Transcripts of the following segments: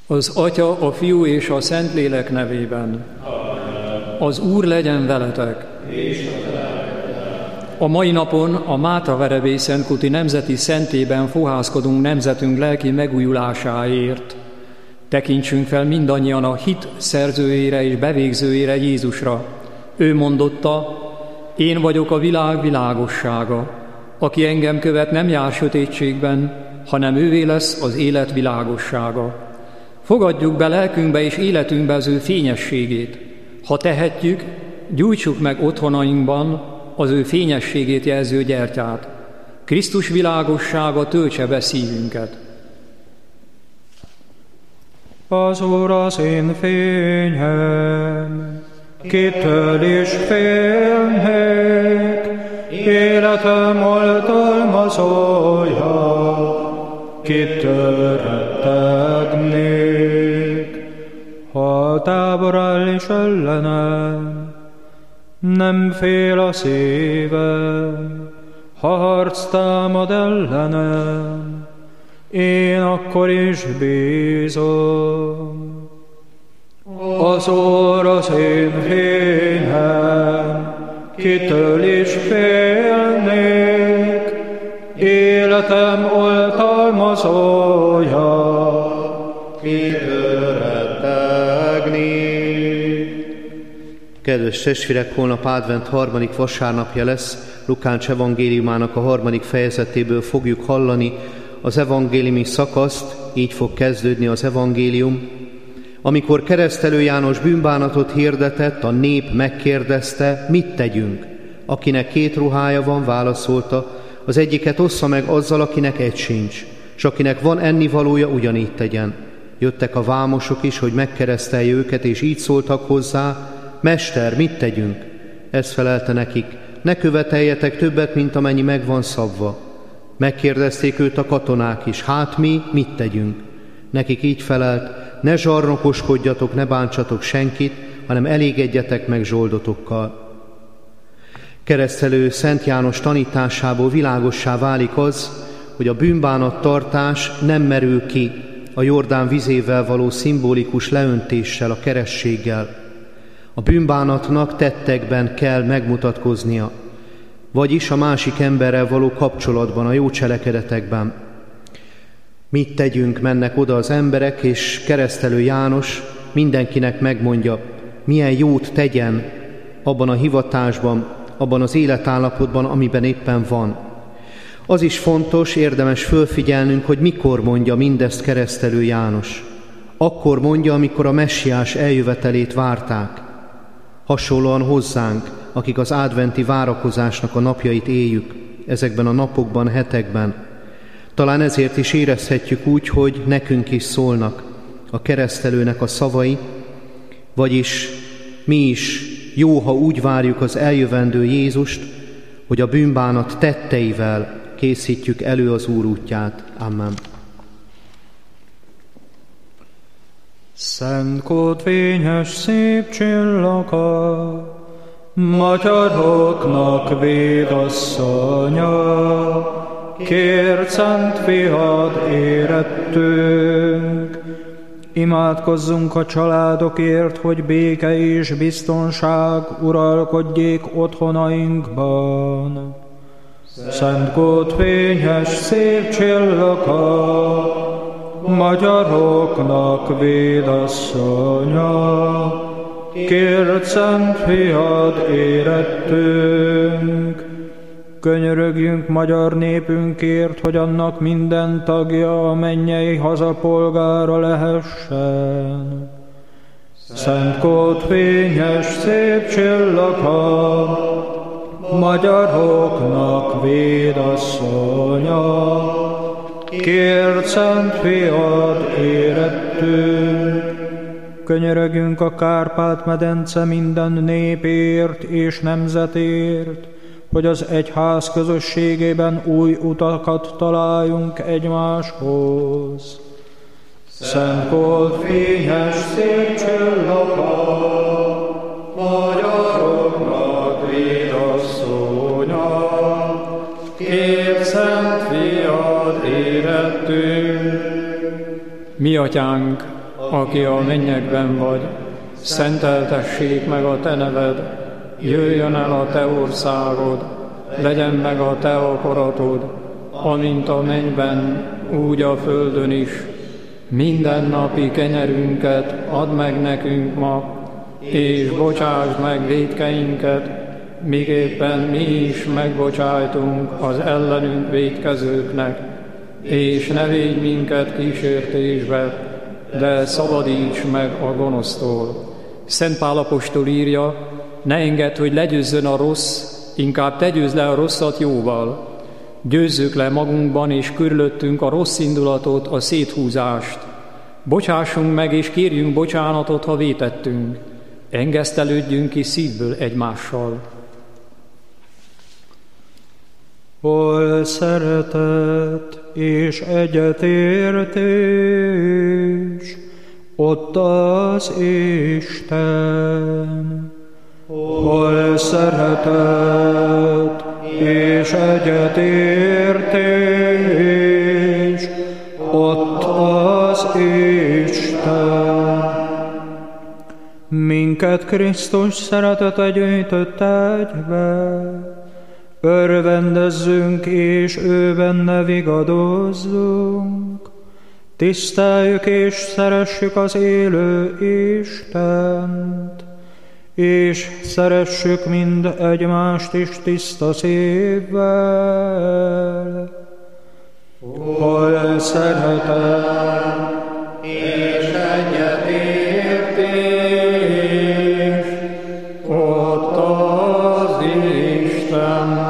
Az Atya, a Fiú és a Szentlélek nevében. Az Úr legyen veletek. A mai napon a Mátra Verebély Szentkuti Nemzeti Szentében fohászkodunk nemzetünk lelki megújulásáért. Tekintsünk fel mindannyian a hit szerzőjére és bevégzőjére, Jézusra. Ő mondotta: én vagyok a világ világossága. Aki engem követ, nem jár sötétségben, hanem ővé lesz az élet világossága. Fogadjuk be lelkünkbe és életünkbe az ő fényességét. Ha tehetjük, gyújtsuk meg otthonainkban az ő fényességét jelző gyertyát. Krisztus világossága töltse be szívünket. Az Úr az én fényem, kitől is félnék, életem oltalmazója, kitől rettegnék. Ha a tábor áll is ellenem, nem fél a szívem, ha harc támad ellenem, én akkor is bízom. Az Úr az én fényem, kitől is félnék, életem oltalmazója, kitől rettegnék. Kedves testvérek, holnap advent harmadik vasárnapja lesz, Lukács evangéliumának a 3. fejezetéből fogjuk hallani az evangéliumi szakaszt, így fog kezdődni az evangélium. Amikor Keresztelő János bűnbánatot hirdetett, a nép megkérdezte, mit tegyünk? Akinek 2 ruhája van, válaszolta, az egyiket ossza meg azzal, akinek egy sincs, és akinek van ennivalója, ugyanígy tegyen. Jöttek a vámosok is, hogy megkeresztelje őket, és így szóltak hozzá: Mester, mit tegyünk? Ez felelte nekik: ne követeljetek többet, mint amennyi meg van szabva. Megkérdezték őt a katonák is: hát mi, mit tegyünk? Nekik így felelt: ne zsarnokoskodjatok, ne bántsatok senkit, hanem elégedjetek meg zsoldotokkal. Keresztelő Szent János tanításából világossá válik az, hogy a bűnbánattartás nem merül ki a Jordán vizével való szimbolikus leöntéssel, a kerességgel. A bűnbánatnak tettekben kell megmutatkoznia, vagyis a másik emberrel való kapcsolatban, a jó cselekedetekben. Mit tegyünk, mennek oda az emberek, és Keresztelő János mindenkinek megmondja, milyen jót tegyen abban a hivatásban, abban az életállapotban, amiben éppen van. Az is fontos, érdemes fölfigyelnünk, hogy mikor mondja mindezt Keresztelő János. Akkor mondja, amikor a messiás eljövetelét várták. Hasonlóan hozzánk, akik az adventi várakozásnak a napjait éljük, ezekben a napokban, hetekben. Talán ezért is érezhetjük úgy, hogy nekünk is szólnak a keresztelőnek a szavai, vagyis mi is jó, ha úgy várjuk az eljövendő Jézust, hogy a bűnbánat tetteivel készítjük elő az Úr útját. Amen. Szent Kód fényes szép csillaga, magyaroknak védasszonya, kérd szent fiad érettünk. Imádkozzunk a családokért, hogy béke és biztonság uralkodjék otthonainkban. Szent Kód fényes szép csillaga, magyaroknak védasszonya, kérd szent fiad érettünk. Könyörögjünk magyar népünkért, hogy annak minden tagja a mennyei hazapolgára lehessen. Szent Kód fényes szép csillaga, magyaroknak védasszonya, kérd szent fiad érettünk. Könyörögjünk a Kárpát-medence minden népért és nemzetért, hogy az egyház közösségében új utakat találjunk egymáshoz. Szent Kód fényes szép csillaga, magyaroknak védasszonya, kérd szent fiad érettünk. Mi atyánk, aki a mennyekben vagy, szenteltessék meg a te neved, jöjjön el a te országod, legyen meg a te akaratod, amint a mennyben, úgy a földön is. Mindennapi kenyerünket add meg nekünk ma, és bocsásd meg vétkeinket, miképpen mi is megbocsájtunk az ellenünk vétkezőknek, és ne védj minket kísértésbe, de szabadíts meg a gonosztól. Szent Pál apostol írja, ne engedd, hogy legyőzzön a rossz, inkább te győzd le a rosszat jóval. Győzzük le magunkban és körülöttünk a rossz indulatot, a széthúzást. Bocsássunk meg és kérjünk bocsánatot, ha vétettünk. Engesztelődjünk ki szívből egymással. Hol szeretet és egyetértés, ott az Isten. Hol szeretet és egyetértés, ott az Isten. Minket Krisztus szeretete gyűjtött egybe, örvendezzünk és ő benne vigadozzunk, tiszteljük és szeressük az élő Istent, és szeressük mind egymást is tiszta szívvel. Hol szeretet és egyetértés, ott az Isten.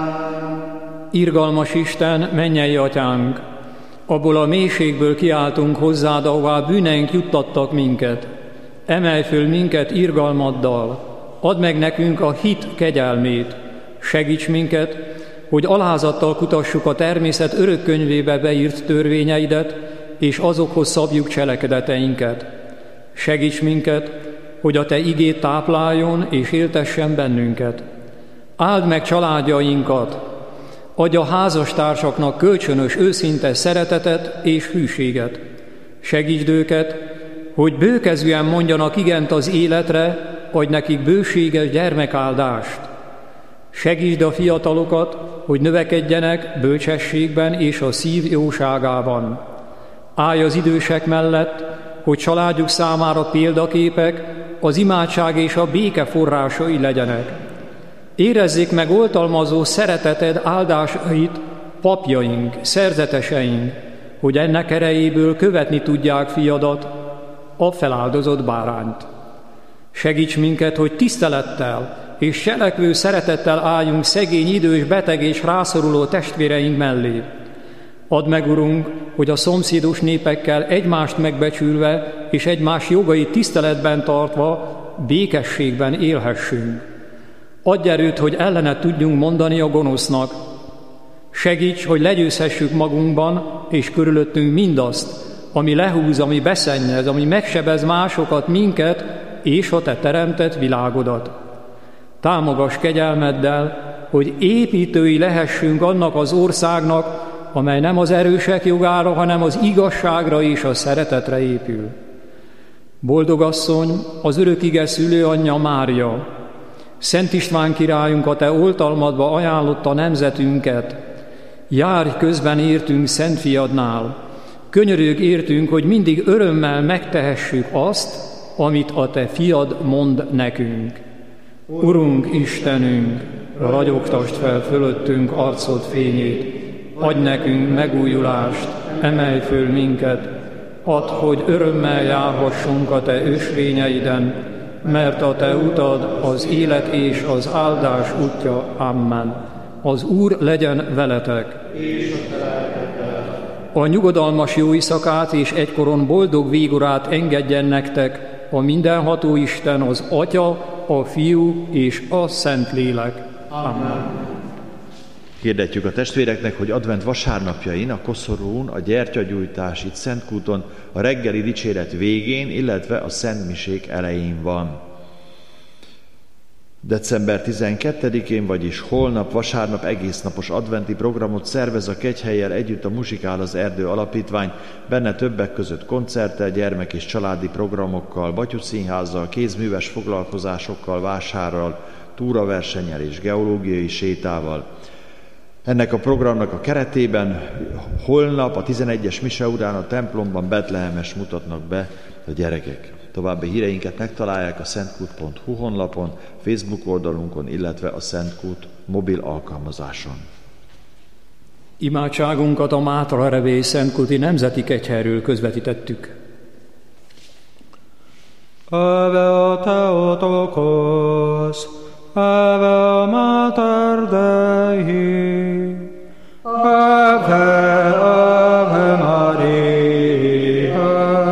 Irgalmas Isten, mennyei atyánk, abból a mélységből kiáltunk hozzád, ahová bűneink juttattak minket. Emelj föl minket irgalmaddal, add meg nekünk a hit kegyelmét, segíts minket, hogy alázattal kutassuk a természet örök könyvébe beírt törvényeidet, és azokhoz szabjuk cselekedeteinket. Segíts minket, hogy a te igét tápláljon és éltessen bennünket. Áld meg családjainkat, adj a házastársaknak kölcsönös, őszinte szeretetet és hűséget. Segítsd őket, hogy bőkezűen mondjanak igent az életre, adj nekik bőséges gyermekáldást. Segítsd a fiatalokat, hogy növekedjenek bölcsességben és a szív jóságában. Állj az idősek mellett, hogy családjuk számára példaképek, az imádság és a béke forrásai legyenek. Érezzék meg oltalmazó szereteted áldásait papjaink, szerzeteseink, hogy ennek erejéből követni tudják fiadat, a feláldozott bárányt. Segíts minket, hogy tisztelettel és cselekvő szeretettel álljunk szegény, idős, beteg és rászoruló testvéreink mellé. Add meg, Urunk, hogy a szomszédos népekkel egymást megbecsülve és egymás jogait tiszteletben tartva békességben élhessünk. Adj erőt, hogy ellene tudjunk mondani a gonosznak. Segíts, hogy legyőzhessük magunkban és körülöttünk mindazt, ami lehúz, ami beszennyez, ami megsebez másokat, minket és a te teremtett világodat. Támogass kegyelmeddel, hogy építői lehessünk annak az országnak, amely nem az erősek jogára, hanem az igazságra és a szeretetre épül. Boldog asszony, az örökige szülőanyja Mária, Szent István királyunk a te oltalmadba ajánlotta nemzetünket, járj közben értünk Szent Fiadnál, könyörög értünk, hogy mindig örömmel megtehessük azt, amit a te fiad mond nekünk. Urunk, Istenünk, ragyogtasd fel fölöttünk arcod fényét, adj nekünk megújulást, emelj föl minket, add, hogy örömmel járhassunk a te ösvényeiden, mert a te utad az élet és az áldás útja. Amen. Az Úr legyen veletek. A nyugodalmas jó éjszakát és egykoron boldog végorát engedjen nektek a mindenható Isten, az Atya, a Fiú és a Szentlélek. Amen. Hirdetjük a testvéreknek, hogy advent vasárnapjain a koszorún a gyertyagyújtás itt Szentkúton a reggeli dicséret végén, illetve a szentmisék elején van. December 12-én, vagyis holnap, vasárnap egésznapos adventi programot szervez a Kegyhellyel együtt a Muzsikál az Erdő Alapítvány, benne többek között koncerttel, gyermek- és családi programokkal, batyuszínházzal, kézműves foglalkozásokkal, vásárral, túraversennyel és geológiai sétával. Ennek a programnak a keretében holnap a 11-es mise után a templomban betlehemes mutatnak be a gyerekek. További híreinket megtalálják a szentkút.hu honlapon, Facebook oldalunkon, illetve a Szentkút mobil alkalmazáson. Imádságunkat a Mátra Revély Szentkúti Nemzeti Kegyhelyről közvetítettük. Ave Theotokos, Ave Mater Dei, Ave, Ave Maria,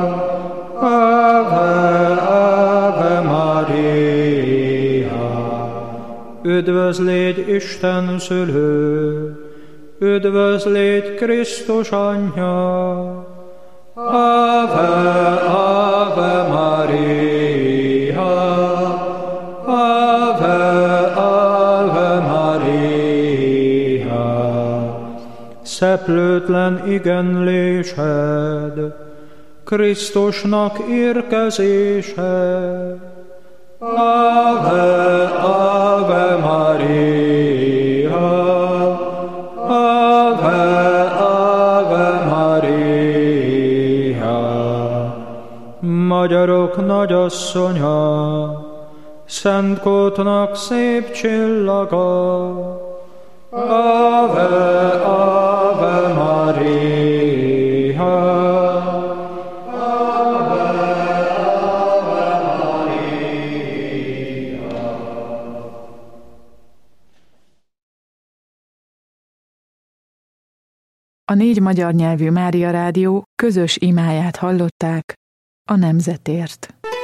Ave, Ave Maria. Üdvözlégy Isten szülő, üdvözlégy Krisztus anyja, Ave, Ave Maria, Ave, Ave Maria. Szeplőtlen igenlésed, Krisztusnak érkezése, Ave, Ave Maria, Ave, Ave Maria. Magyarok nagyasszonya, Szentkútnak szép csillaga, Ave, Ave Maria, Ave, Ave Maria. A 4 magyar nyelvű Mária Rádió közös imáját hallották a nemzetért.